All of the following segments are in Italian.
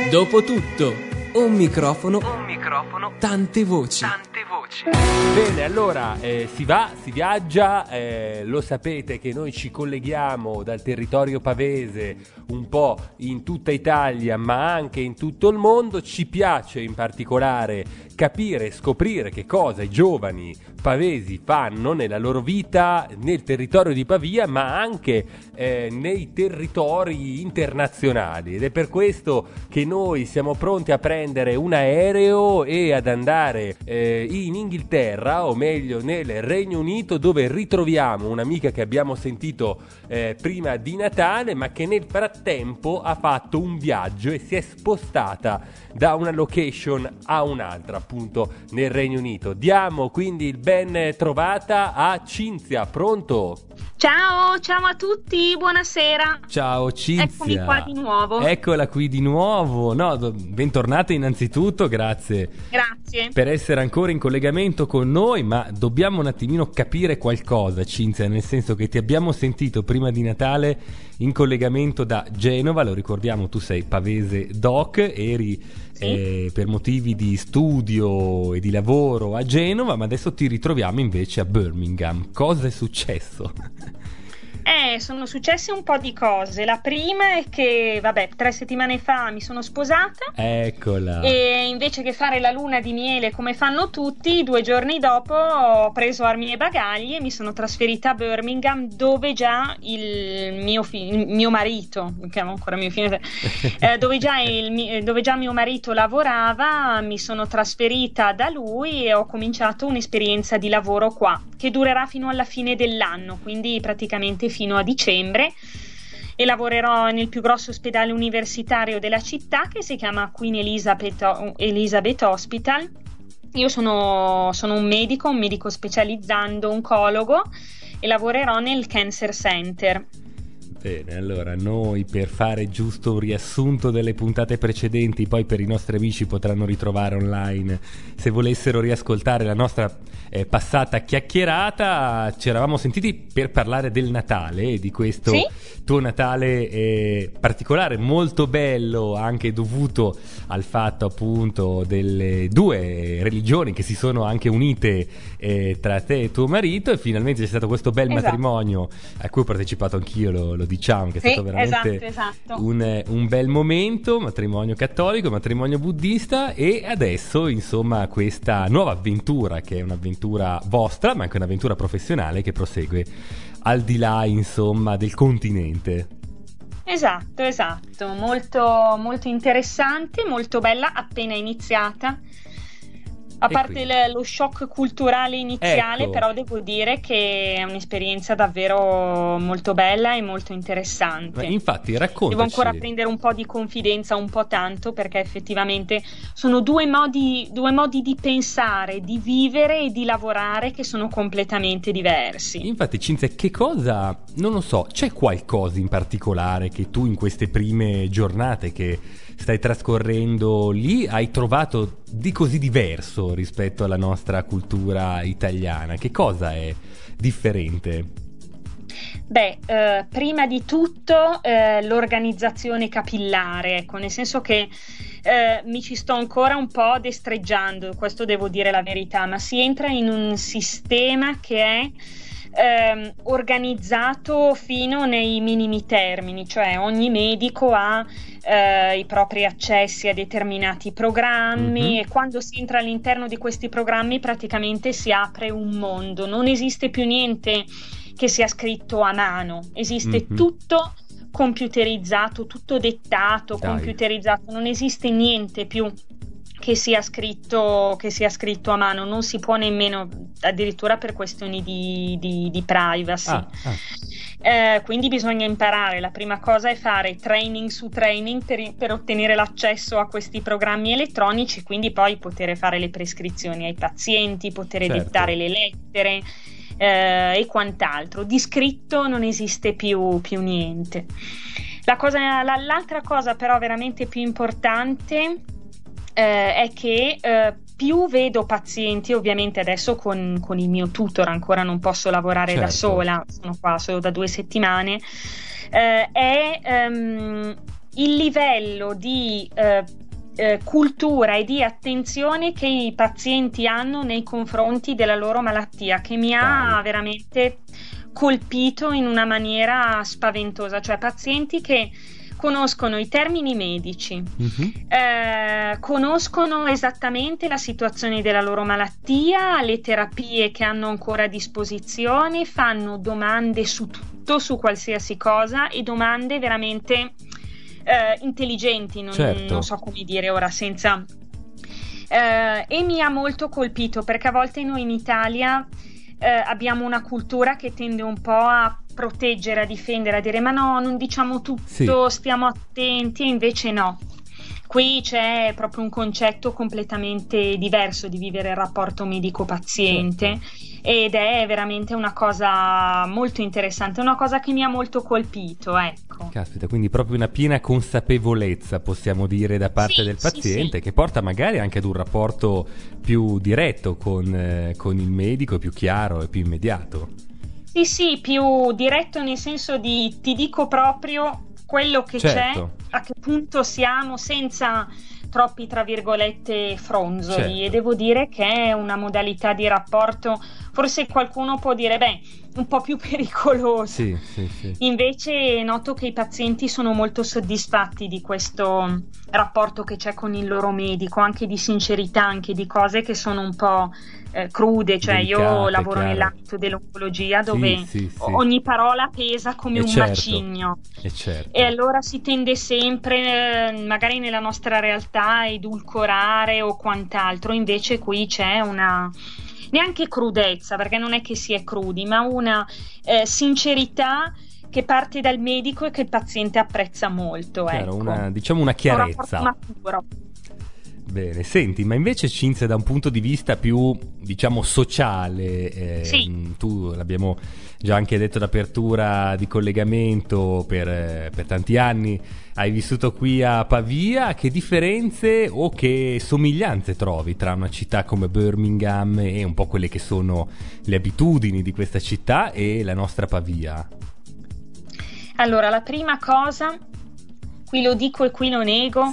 Dopotutto, un microfono, tante voci. Bene, allora si viaggia, lo sapete che noi ci colleghiamo dal territorio pavese un po' in tutta Italia ma anche in tutto il mondo. Ci piace in particolare capire e scoprire che cosa i giovani pavesi fanno nella loro vita nel territorio di Pavia ma anche nei territori internazionali, ed è per questo che noi siamo pronti a prendere un aereo e ad andare in Inghilterra, o meglio nel Regno Unito, dove ritroviamo un'amica che abbiamo sentito prima di Natale, ma che nel frattempo ha fatto un viaggio e si è spostata da una location a un'altra, appunto nel Regno Unito. Diamo quindi il ben trovata a Cinzia. Pronto? Ciao a tutti, buonasera. Ciao Cinzia. Eccomi qua di nuovo. Eccola qui di nuovo. Bentornata innanzitutto, grazie. Grazie. Per essere ancora in collegamento con noi, ma dobbiamo un attimino capire qualcosa, Cinzia, nel senso che ti abbiamo sentito prima di Natale in collegamento da Genova, lo ricordiamo, tu sei pavese doc, eri per motivi di studio e di lavoro a Genova, ma adesso ti ritroviamo invece a Birmingham. Cosa è successo? Sono successe un po' di cose. La prima è che, 3 settimane fa mi sono sposata. Eccola. E invece che fare la luna di miele come fanno tutti, 2 giorni dopo ho preso armi e bagagli e mi sono trasferita a Birmingham, dove già il mio marito, chiamo ancora mio figlio, dove già mio marito lavorava. Mi sono trasferita da lui e ho cominciato un'esperienza di lavoro qua, che durerà fino alla fine dell'anno, quindi praticamente fino a dicembre, e lavorerò nel più grosso ospedale universitario della città, che si chiama Queen Elizabeth Hospital. Io sono un medico specializzando, oncologo, e lavorerò nel Cancer Center. Bene, allora noi, per fare giusto un riassunto delle puntate precedenti, poi per i nostri amici potranno ritrovare online se volessero riascoltare la nostra passata chiacchierata, ci eravamo sentiti per parlare del Natale e di questo tuo Natale particolare, molto bello, anche dovuto al fatto appunto delle 2 religioni che si sono anche unite tra te e tuo marito, e finalmente c'è stato questo bel matrimonio a cui ho partecipato anch'io, lo diciamo, che è stato veramente esatto. Un bel momento, matrimonio cattolico, matrimonio buddista, e adesso insomma questa nuova avventura, che è un'avventura vostra ma anche un'avventura professionale che prosegue al di là insomma del continente. Esatto, molto, molto interessante, molto bella, appena iniziata. A parte lo shock culturale iniziale, ecco, però devo dire che è un'esperienza davvero molto bella e molto interessante. Ma infatti, raccontaci. Devo ancora prendere un po' di confidenza, un po' tanto, perché effettivamente sono due modi di pensare, di vivere e di lavorare che sono completamente diversi. Infatti, Cinzia, che cosa, non lo so, c'è qualcosa in particolare che tu in queste prime giornate che stai trascorrendo lì hai trovato di così diverso rispetto alla nostra cultura italiana? Che cosa è differente? Prima di tutto l'organizzazione capillare, ecco, nel senso che mi ci sto ancora un po' destreggiando, questo devo dire la verità, ma si entra in un sistema che è organizzato fino nei minimi termini, cioè ogni medico ha i propri accessi a determinati programmi, e quando si entra all'interno di questi programmi praticamente si apre un mondo, non esiste più niente che sia scritto a mano, esiste tutto computerizzato, tutto dettato, computerizzato, non esiste niente più che sia scritto a mano, non si può nemmeno, addirittura per questioni di privacy. Quindi bisogna imparare, la prima cosa è fare training su training per ottenere l'accesso a questi programmi elettronici, quindi poi poter fare le prescrizioni ai pazienti, poter dettare le lettere e quant'altro. Di scritto non esiste più niente. L'altra cosa però veramente più importante è che più vedo pazienti, ovviamente adesso con il mio tutor, ancora non posso lavorare da sola, sono qua solo da 2 settimane, è il livello di cultura e di attenzione che i pazienti hanno nei confronti della loro malattia, che mi ha veramente colpito in una maniera spaventosa, cioè pazienti che conoscono i termini medici, conoscono esattamente la situazione della loro malattia, le terapie che hanno ancora a disposizione, fanno domande su tutto, su qualsiasi cosa, e domande veramente intelligenti, non so come dire ora senza e mi ha molto colpito, perché a volte noi in Italia abbiamo una cultura che tende un po' a proteggere, a difendere, a dire ma no, non diciamo tutto, stiamo attenti, e invece no. Qui c'è proprio un concetto completamente diverso di vivere il rapporto medico-paziente, ed è veramente una cosa molto interessante, una cosa che mi ha molto colpito, ecco. Caspita, quindi proprio una piena consapevolezza, possiamo dire, da parte del paziente, che porta magari anche ad un rapporto più diretto con il medico, più chiaro e più immediato. Sì, più diretto nel senso di ti dico proprio quello che c'è, a che punto siamo, senza troppi, tra virgolette, fronzoli, e devo dire che è una modalità di rapporto, forse qualcuno può dire un po' più pericolosa. Sì. Invece noto che i pazienti sono molto soddisfatti di questo rapporto che c'è con il loro medico, anche di sincerità, anche di cose che sono un po' crude, cioè delicate, io lavoro nell'ambito dell'oncologia dove ogni parola pesa come un macigno, e allora si tende sempre magari nella nostra realtà a edulcorare o quant'altro, invece qui c'è una neanche crudezza, perché non è che si è crudi, ma una sincerità che parte dal medico e che il paziente apprezza molto. Chiaro, una chiarezza. Un rapporto maturo. Bene, senti, ma invece Cinzia, da un punto di vista più, diciamo, sociale, tu l'abbiamo già anche detto d'apertura di collegamento, per tanti anni hai vissuto qui a Pavia, che differenze o che somiglianze trovi tra una città come Birmingham e un po' quelle che sono le abitudini di questa città e la nostra Pavia? Allora, la prima cosa, qui lo dico e qui lo nego,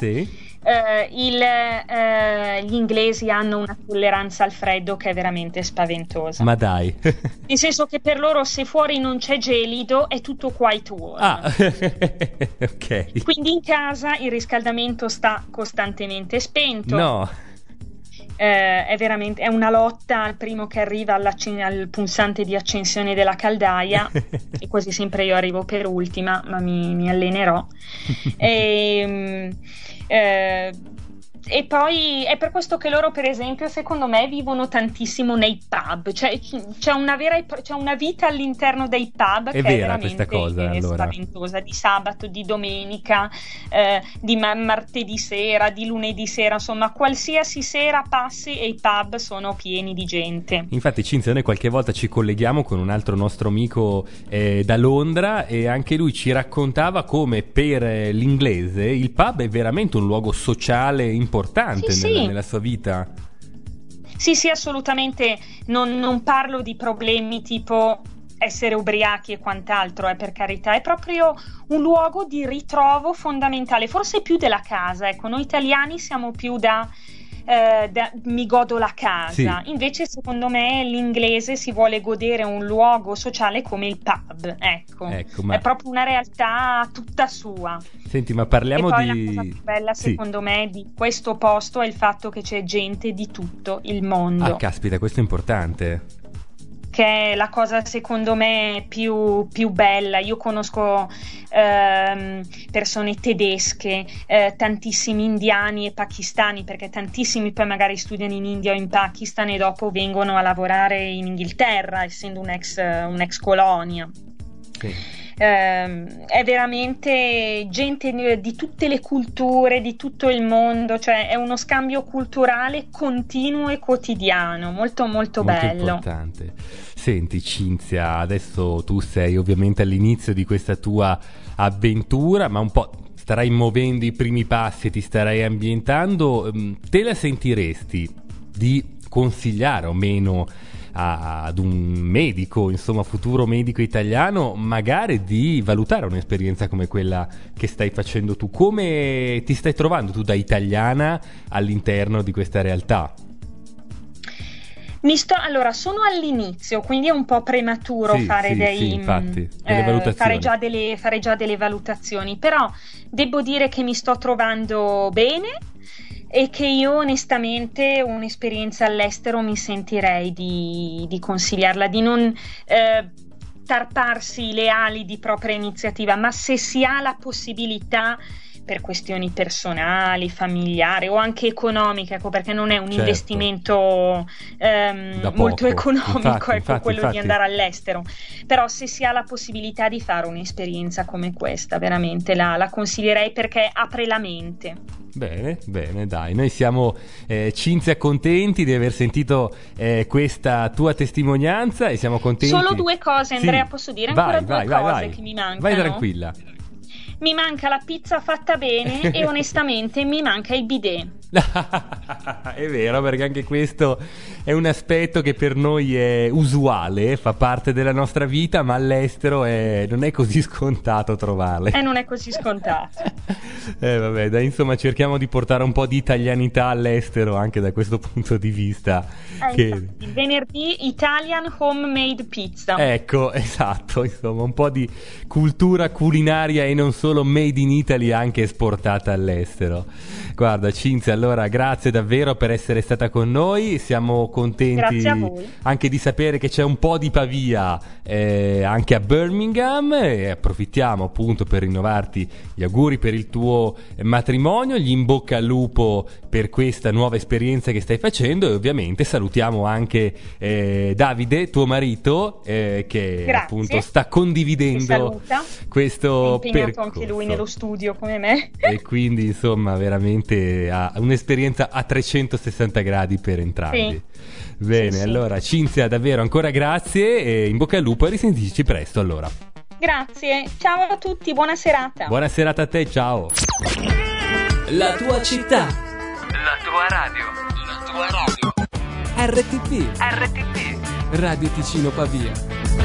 gli inglesi hanno una tolleranza al freddo che è veramente spaventosa. Ma dai. Nel senso che per loro, se fuori non c'è gelido, è tutto quite warm. Ok. Quindi in casa il riscaldamento sta costantemente spento. No. È veramente una lotta al primo che arriva al pulsante di accensione della caldaia e quasi sempre io arrivo per ultima, ma mi allenerò. E poi è per questo che loro, per esempio, secondo me vivono tantissimo nei pub, cioè c'è una vita all'interno dei pub che è veramente questa cosa, spaventosa, di sabato, di domenica, di martedì sera, di lunedì sera, insomma qualsiasi sera passi e i pub sono pieni di gente. Infatti, Cinzia, noi qualche volta ci colleghiamo con un altro nostro amico da Londra, e anche lui ci raccontava come per l'inglese il pub è veramente un luogo sociale importante nella sua vita. Sì, assolutamente. Non parlo di problemi tipo essere ubriachi e quant'altro, per carità, è proprio un luogo di ritrovo fondamentale, forse più della casa. Ecco, noi italiani siamo più mi godo la casa, invece secondo me l'inglese si vuole godere un luogo sociale come il pub, ecco ma è proprio una realtà tutta sua. Senti, ma parliamo e poi la cosa più bella secondo me di questo posto è il fatto che c'è gente di tutto il mondo. Caspita, questo è importante, che è la cosa secondo me più bella. Io conosco persone tedesche, tantissimi indiani e pakistani, perché tantissimi poi magari studiano in India o in Pakistan e dopo vengono a lavorare in Inghilterra, essendo un'ex colonia. È veramente gente di tutte le culture, di tutto il mondo, cioè è uno scambio culturale continuo e quotidiano, molto molto bello. Importante. Senti Cinzia, adesso tu sei ovviamente all'inizio di questa tua avventura, ma un po' starai muovendo i primi passi e ti starai ambientando. Te la sentiresti di consigliare o meno ad un medico, insomma futuro medico italiano, magari di valutare un'esperienza come quella che stai facendo tu. Come ti stai trovando tu da italiana all'interno di questa realtà? Allora, sono all'inizio, quindi è un po' prematuro fare delle valutazioni. Fare già delle valutazioni, però devo dire che mi sto trovando bene e che io onestamente un'esperienza all'estero mi sentirei di consigliarla, di non tarparsi le ali di propria iniziativa, ma se si ha la possibilità per questioni personali, familiari o anche economiche, ecco, perché non è un investimento molto economico, infatti. Di andare all'estero, però se si ha la possibilità di fare un'esperienza come questa, veramente la consiglierei, perché apre la mente. Bene, dai, noi siamo Cinzia contenti di aver sentito questa tua testimonianza e siamo contenti. Solo 2 cose, Andrea, posso dire ancora due cose che mi mancano? Vai tranquilla. Mi manca la pizza fatta bene e onestamente mi manca il bidet. È vero, perché anche questo è un aspetto che per noi è usuale, fa parte della nostra vita, ma all'estero non è così scontato trovarle. Non è così scontato. Vabbè, dai, insomma, cerchiamo di portare un po' di italianità all'estero anche da questo punto di vista. Il venerdì Italian homemade pizza. Ecco, esatto, insomma, un po' di cultura culinaria e non solo made in Italy, anche esportata all'estero. Guarda, Cinzia, allora grazie davvero per essere stata con noi, siamo contenti anche di sapere che c'è un po' di Pavia anche a Birmingham, e approfittiamo appunto per rinnovarti gli auguri per il tuo matrimonio, gli in bocca al lupo per questa nuova esperienza che stai facendo, e ovviamente salutiamo anche Davide, tuo marito, che appunto sta condividendo questo percorso. È impegnato anche lui nello studio come me. E quindi insomma veramente ha un'esperienza a 360 gradi per entrambi. Bene, allora Cinzia, davvero ancora grazie e in bocca al lupo, e risentirci presto allora. Grazie, ciao a tutti, buona serata. Buona serata a te, ciao. La tua città, la tua radio, RTP Radio Ticino Pavia.